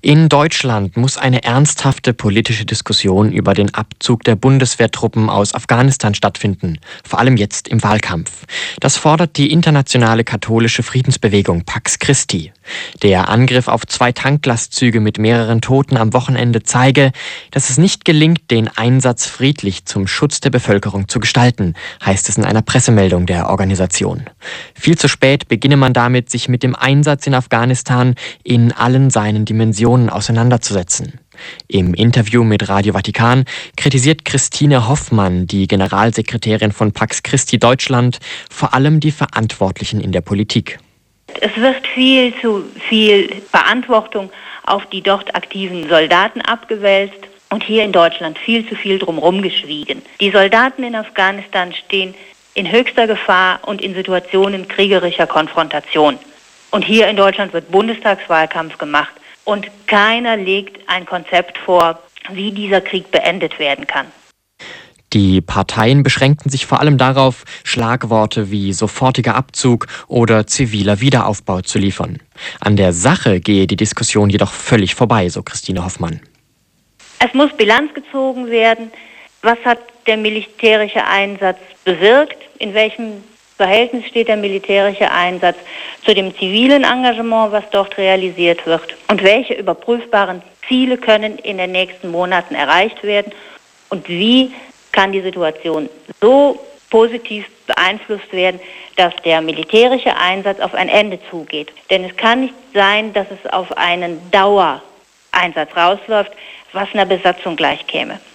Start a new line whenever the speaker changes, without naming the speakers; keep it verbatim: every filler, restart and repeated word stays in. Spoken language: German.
In Deutschland muss eine ernsthafte politische Diskussion über den Abzug der Bundeswehrtruppen aus Afghanistan stattfinden, vor allem jetzt im Wahlkampf. Das fordert die internationale katholische Friedensbewegung Pax Christi. Der Angriff auf zwei Tanklastzüge mit mehreren Toten am Wochenende zeige, dass es nicht gelingt, den Einsatz friedlich zum Schutz der Bevölkerung zu gestalten, heißt es in einer Pressemeldung der Organisation. Viel zu spät beginne man damit, sich mit dem Einsatz in Afghanistan in allen seinen Dimensionen auseinanderzusetzen. Im Interview mit Radio Vatikan kritisiert Christine Hoffmann, die Generalsekretärin von Pax Christi Deutschland, vor allem die Verantwortlichen in der Politik.
Es wird viel zu viel Verantwortung auf die dort aktiven Soldaten abgewälzt und hier in Deutschland viel zu viel drumherum geschwiegen. Die Soldaten in Afghanistan stehen in höchster Gefahr und in Situationen kriegerischer Konfrontation. Und hier in Deutschland wird Bundestagswahlkampf gemacht und keiner legt ein Konzept vor, wie dieser Krieg beendet werden kann.
Die Parteien beschränkten sich vor allem darauf, Schlagworte wie sofortiger Abzug oder ziviler Wiederaufbau zu liefern. An der Sache gehe die Diskussion jedoch völlig vorbei, so Christine Hoffmann.
Es muss Bilanz gezogen werden. Was hat der militärische Einsatz bewirkt? In welchem Verhältnis steht der militärische Einsatz zu dem zivilen Engagement, was dort realisiert wird? Und welche überprüfbaren Ziele können in den nächsten Monaten erreicht werden? Und wie kann die Situation so positiv beeinflusst werden, dass der militärische Einsatz auf ein Ende zugeht? Denn es kann nicht sein, dass es auf einen Dauereinsatz rausläuft, was einer Besatzung gleichkäme.